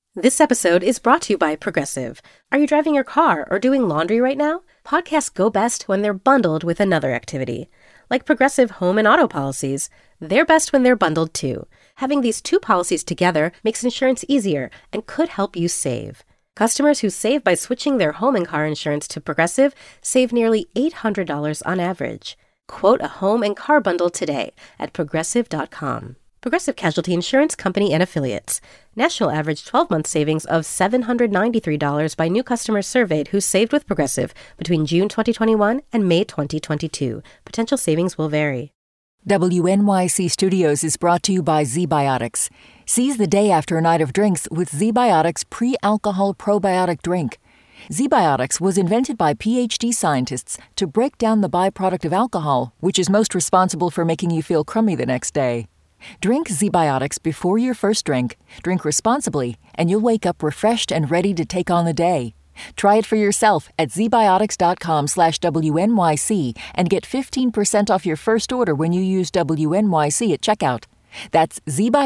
This episode is brought to you by Progressive. Are you driving your car or doing laundry right now? Podcasts go best when they're bundled with another activity. Like Progressive home and auto policies, they're best when they're bundled too. Having these two policies together makes insurance easier and could help you save. Customers who save by switching their home and car insurance to Progressive save nearly $800 on average. Quote a home and car bundle today at Progressive.com. Progressive Casualty Insurance Company and Affiliates. National average 12-month savings of $793 by new customers surveyed who saved with Progressive between June 2021 and May 2022. Potential savings will vary. WNYC Studios is brought to you by ZBiotics. Seize the day after a night of drinks with ZBiotics pre-alcohol probiotic drink. ZBiotics was invented by PhD scientists to break down the byproduct of alcohol, which is most responsible for making you feel crummy the next day. Drink ZBiotics before your first drink, drink responsibly, and you'll wake up refreshed and ready to take on the day. Try it for yourself at zbiotics.com/WNYC and get 15% off your first order when you use WNYC at checkout. That's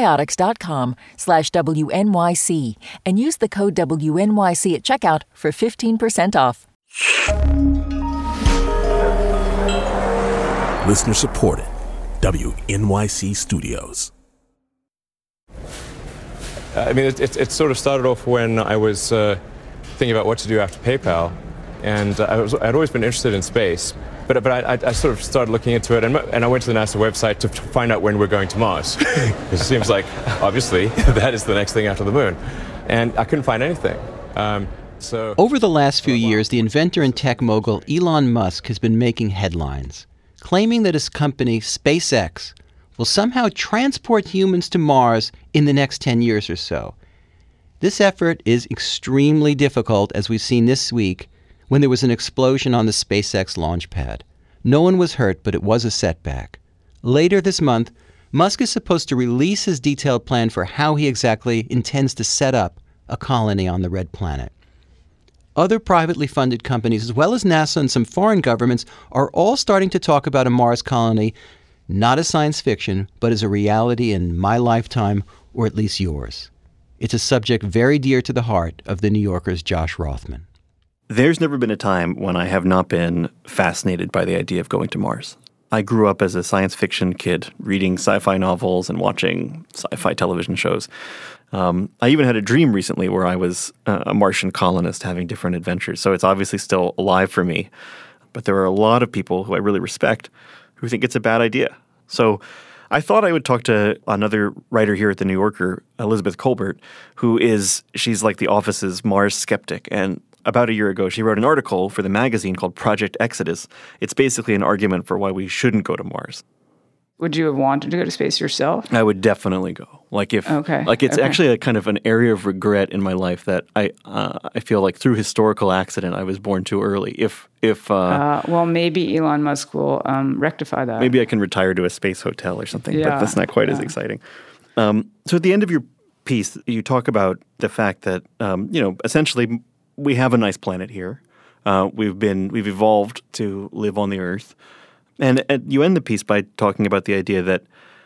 zbiotics.com/WNYC and use the code WNYC at checkout for 15% off. Listener supported. WNYC Studios. I mean, it sort of started off when I was thinking about what to do after PayPal, and I'd always been interested in space, but I sort of started looking into it, and I went to the NASA website to find out when we're going to Mars. It seems like, obviously, that is the next thing after the moon, and I couldn't find anything. Over the last few years, the inventor and tech mogul Elon Musk has been making headlines, claiming that his company, SpaceX, will somehow transport humans to Mars in the next 10 years or so. This effort is extremely difficult, as we've seen this week when there was an explosion on the SpaceX launch pad. No one was hurt, but it was a setback. Later this month, Musk is supposed to release his detailed plan for how he exactly intends to set up a colony on the Red Planet. Other privately funded companies, as well as NASA and some foreign governments, are all starting to talk about a Mars colony, not as science fiction, but as a reality in my lifetime, or at least yours. It's a subject very dear to the heart of The New Yorker's Josh Rothman. There's never been a time when I have not been fascinated by the idea of going to Mars. I grew up as a science fiction kid, reading sci-fi novels and watching sci-fi television shows. I even had a dream recently where I was a Martian colonist having different adventures. So it's obviously still alive for me. But there are a lot of people who I really respect who think it's a bad idea. So I thought I would talk to another writer here at The New Yorker, Elizabeth Kolbert, she's like the office's Mars skeptic. And about a year ago, she wrote an article for the magazine called Project Exodus. It's basically an argument for why we shouldn't go to Mars. Would you have wanted to go to space yourself? I would definitely go. It's actually a kind of an area of regret in my life that I feel like through historical accident I was born too early. Well, maybe Elon Musk will rectify that. Maybe I can retire to a space hotel or something, but that's not quite as exciting. So at the end of your piece, you talk about the fact that essentially we have a nice planet here. We've evolved to live on the Earth. And you end the piece by talking about the idea that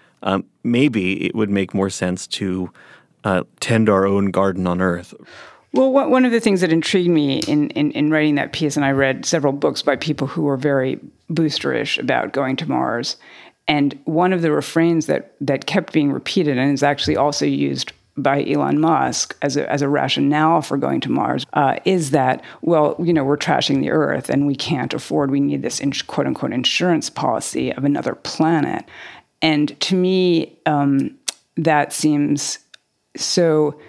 maybe it would make more sense to tend our own garden on Earth. Well, one of the things that intrigued me in writing that piece, and I read several books by people who were very boosterish about going to Mars, and one of the refrains that kept being repeated and is actually also used by Elon Musk as a rationale for going to Mars is that, we're trashing the Earth and we can't afford, we need this quote unquote insurance policy of another planet. And to me, that seems so,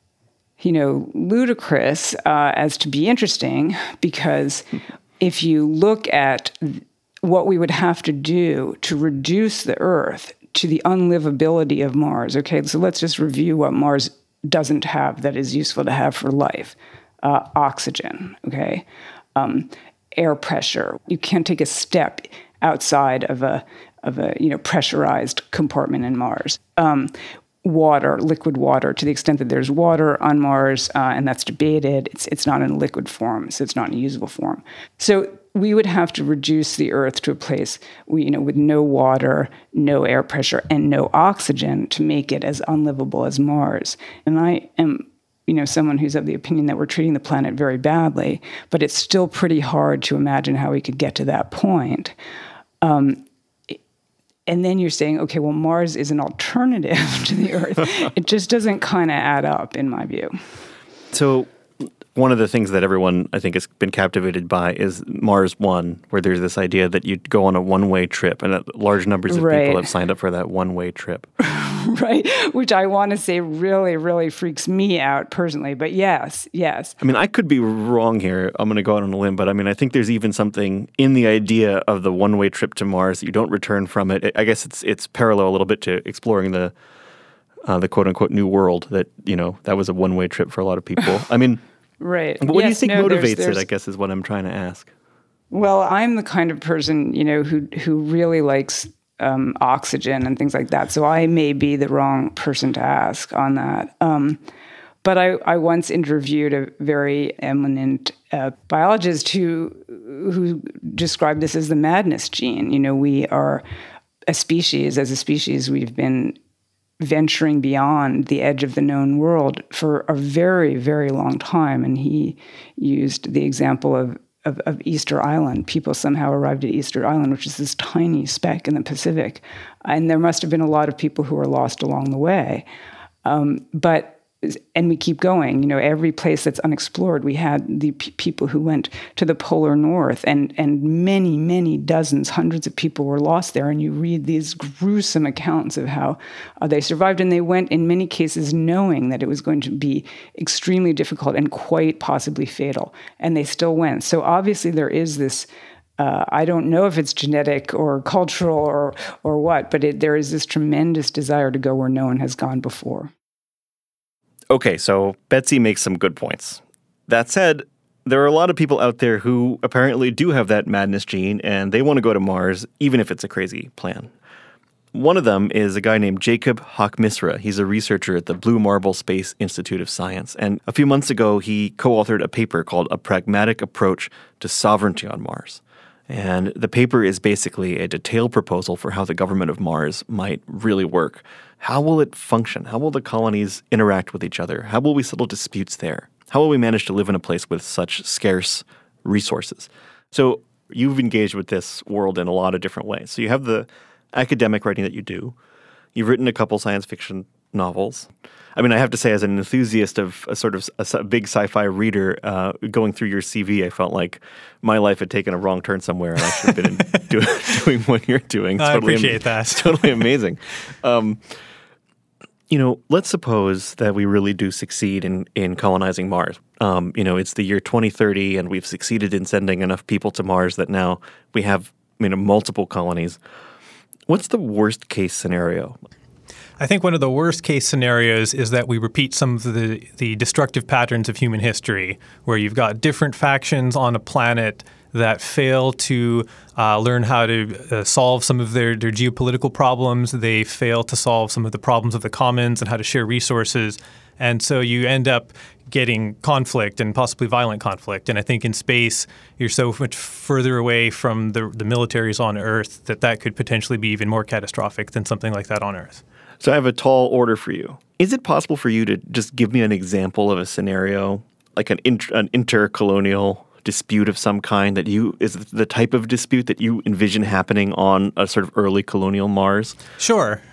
ludicrous as to be interesting, because if you look at what we would have to do to reduce the Earth to the unlivability of Mars. Okay, so let's just review what Mars doesn't have that is useful to have for life. Oxygen, okay? Air pressure. You can't take a step outside of a pressurized compartment in Mars. Water, liquid water, to the extent that there's water on Mars, and that's debated, it's not in liquid form, so it's not in a usable form. So we would have to reduce the Earth to a place, with no water, no air pressure, and no oxygen to make it as unlivable as Mars. And I am, someone who's of the opinion that we're treating the planet very badly, but it's still pretty hard to imagine how we could get to that point. And then you're saying, okay, well, Mars is an alternative to the Earth. It just doesn't kind of add up, in my view. So one of the things that everyone, I think, has been captivated by is Mars One, where there's this idea that you'd go on a one-way trip, and that large numbers of people have signed up for that one-way trip. Right, which I want to say really, really freaks me out personally. But yes. I mean, I could be wrong here. I'm going to go out on a limb, but I mean, I think there's even something in the idea of the one-way trip to Mars that you don't return from it. I guess it's parallel a little bit to exploring the quote-unquote new world that, that was a one-way trip for a lot of people. I mean, right. But what do you think motivates it, I guess, is what I'm trying to ask. Well, I'm the kind of person, who really likes oxygen and things like that. So I may be the wrong person to ask on that. But I once interviewed a very eminent biologist who described this as the madness gene. We are as a species, we've been venturing beyond the edge of the known world for a very, very long time. And he used the example of Easter Island. People somehow arrived at Easter Island, which is this tiny speck in the Pacific. And there must have been a lot of people who were lost along the way. And we keep going. Every place that's unexplored, we had the people who went to the polar north, and many, many dozens, hundreds of people were lost there. And you read these gruesome accounts of how they survived, and they went, in many cases, knowing that it was going to be extremely difficult and quite possibly fatal. And they still went. So obviously there is this, I don't know if it's genetic or cultural or what, but there is this tremendous desire to go where no one has gone before. Okay, so Betsy makes some good points. That said, there are a lot of people out there who apparently do have that madness gene, and they want to go to Mars, even if it's a crazy plan. One of them is a guy named Jacob Hock-Misra. He's a researcher at the Blue Marble Space Institute of Science. And a few months ago, he co-authored a paper called A Pragmatic Approach to Sovereignty on Mars. And the paper is basically a detailed proposal for how the government of Mars might really work. How will it function? How will the colonies interact with each other? How will we settle disputes there? How will we manage to live in a place with such scarce resources? So you've engaged with this world in a lot of different ways. So you have the academic writing that you do. You've written a couple science fiction novels. I mean, I have to say, as an enthusiast of a big sci-fi reader, going through your CV, I felt like my life had taken a wrong turn somewhere, and I should have been doing what you're doing. I appreciate that. It's totally amazing. Let's suppose that we really do succeed in colonizing Mars. It's the year 2030, and we've succeeded in sending enough people to Mars that now we have multiple colonies. What's the worst case scenario? I think one of the worst case scenarios is that we repeat some of the destructive patterns of human history, where you've got different factions on a planet that fail to learn how to solve some of their geopolitical problems. They fail to solve some of the problems of the commons and how to share resources. And so you end up getting conflict and possibly violent conflict. And I think in space, you're so much further away from the militaries on Earth that could potentially be even more catastrophic than something like that on Earth. So I have a tall order for you. Is it possible for you to just give me an example of a scenario, like an intercolonial dispute of some kind that is the type of dispute that you envision happening on a sort of early colonial Mars? Sure.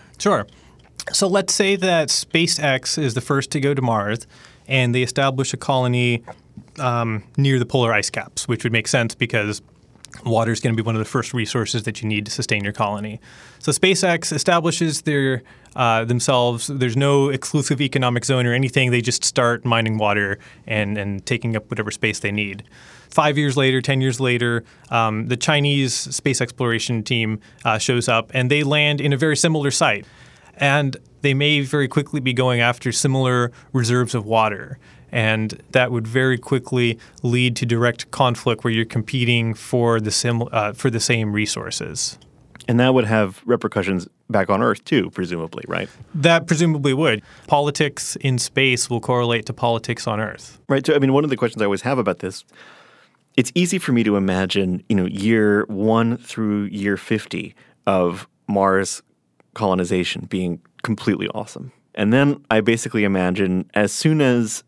So let's say that SpaceX is the first to go to Mars, and they establish a colony near the polar ice caps, which would make sense because water is going to be one of the first resources that you need to sustain your colony. So SpaceX establishes themselves. There's no exclusive economic zone or anything. They just start mining water and taking up whatever space they need. 5 years later, 10 years later, the Chinese space exploration team shows up, and they land in a very similar site. And they may very quickly be going after similar reserves of water. And that would very quickly lead to direct conflict where you're competing for the same resources. And that would have repercussions back on Earth too, presumably, right? That presumably would. Politics in space will correlate to politics on Earth. Right. So, one of the questions I always have about this, it's easy for me to imagine, year 1 through year 50 of Mars colonization being completely awesome. And then I basically imagine as soon as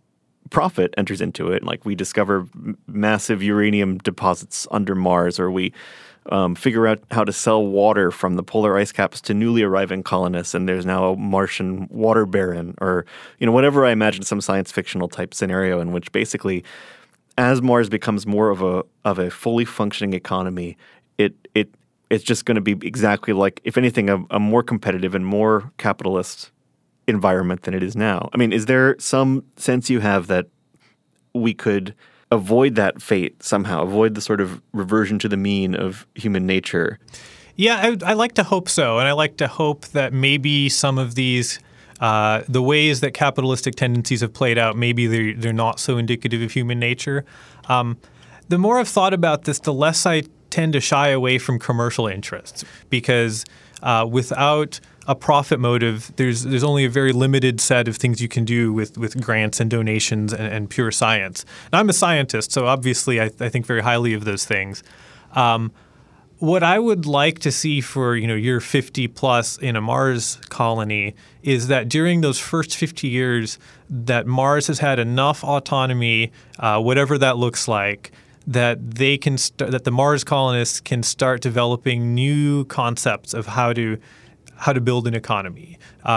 profit enters into it. Like we discover massive uranium deposits under Mars, or we figure out how to sell water from the polar ice caps to newly arriving colonists, and there's now a Martian water baron, or whatever. I imagine some science fictional type scenario in which basically, as Mars becomes more of a fully functioning economy, it's just going to be exactly like, if anything, a more competitive and more capitalist environment than it is now. I mean, is there some sense you have that we could avoid that fate somehow, avoid the sort of reversion to the mean of human nature? Yeah, I like to hope so. And I like to hope that maybe some of these, the ways that capitalistic tendencies have played out, maybe they're not so indicative of human nature. The more I've thought about this, the less I tend to shy away from commercial interests, because without a profit motive, there's only a very limited set of things you can do with grants and donations and pure science. Now, I'm a scientist, so obviously I think very highly of those things. What I would like to see for year 50 plus in a Mars colony is that during those first 50 years that Mars has had enough autonomy, whatever that looks like, that they can that the Mars colonists can start developing new concepts of how to build an economy.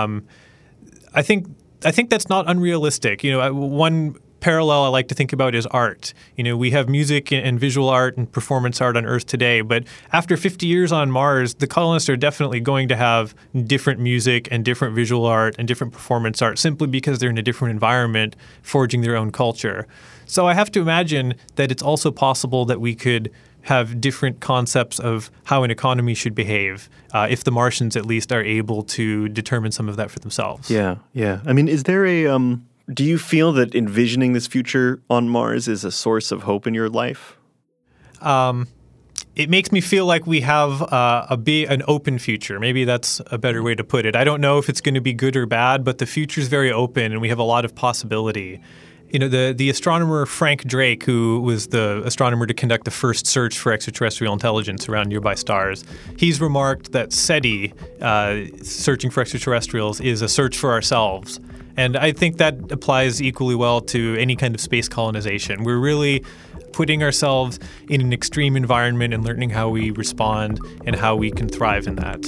I think that's not unrealistic. One parallel I like to think about is art. We have music and visual art and performance art on Earth today, but after 50 years on Mars, the colonists are definitely going to have different music and different visual art and different performance art simply because they're in a different environment, forging their own culture. So I have to imagine that it's also possible that we could have different concepts of how an economy should behave, if the Martians at least are able to determine some of that for themselves. Yeah. I mean, is there do you feel that envisioning this future on Mars is a source of hope in your life? It makes me feel like we have an open future. Maybe that's a better way to put it. I don't know if it's going to be good or bad, but the future is very open and we have a lot of possibility. The astronomer Frank Drake, who was the astronomer to conduct the first search for extraterrestrial intelligence around nearby stars, he's remarked that SETI, searching for extraterrestrials, is a search for ourselves. And I think that applies equally well to any kind of space colonization. We're really putting ourselves in an extreme environment and learning how we respond and how we can thrive in that.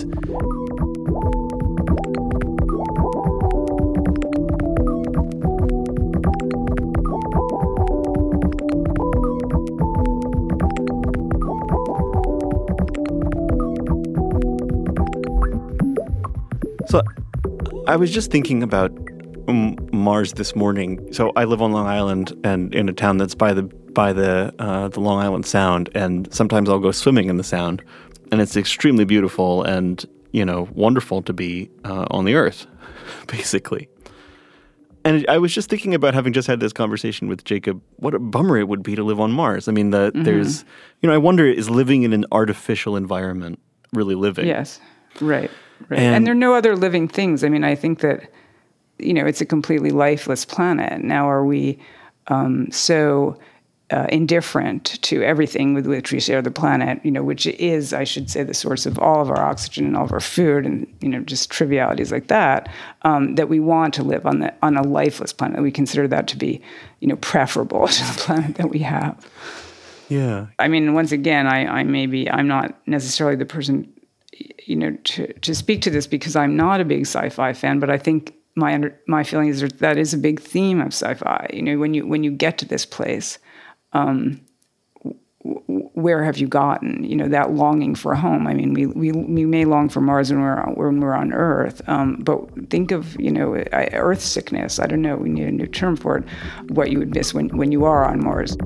So I was just thinking about Mars this morning. So I live on Long Island and in a town that's by the Long Island Sound, and sometimes I'll go swimming in the Sound, and it's extremely beautiful and wonderful to be on the Earth, basically. And I was just thinking about, having just had this conversation with Jacob, what a bummer it would be to live on Mars. I mean, there's I wonder, is living in an artificial environment really living? Yes, right. And there are no other living things. I mean, I think that it's a completely lifeless planet. Now, are we so indifferent to everything with which we share the planet, which is, I should say, the source of all of our oxygen and all of our food and, just trivialities like that, that we want to live on a lifeless planet? We consider that to be, preferable to the planet that we have. Yeah. I mean, once again, I'm not necessarily the person, to speak to this, because I'm not a big sci-fi fan, but I think my feeling is that is a big theme of sci-fi. When you get to this place, where have you gotten? That longing for home. I mean, we may long for Mars when we're on Earth, but think of Earth sickness. I don't know. We need a new term for it. What you would miss when you are on Mars.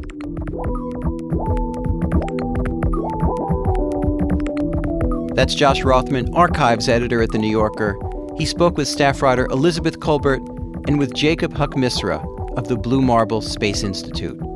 That's Josh Rothman, archives editor at The New Yorker. He spoke with staff writer Elizabeth Kolbert and with Jacob Huck-Misra of the Blue Marble Space Institute.